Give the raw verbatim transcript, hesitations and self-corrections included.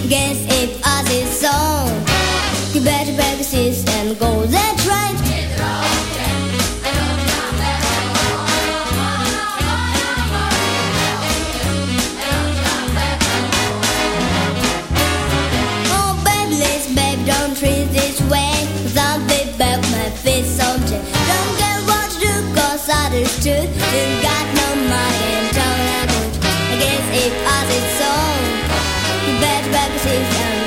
Guess if us is so, you better baby sis and go that right. Oh baby, listen, baby, don't treat this way. Without baby back my face on jet. Don't get what to do, cause I understood. You got no money and don't have it. I guess if us is so, you better baby sis and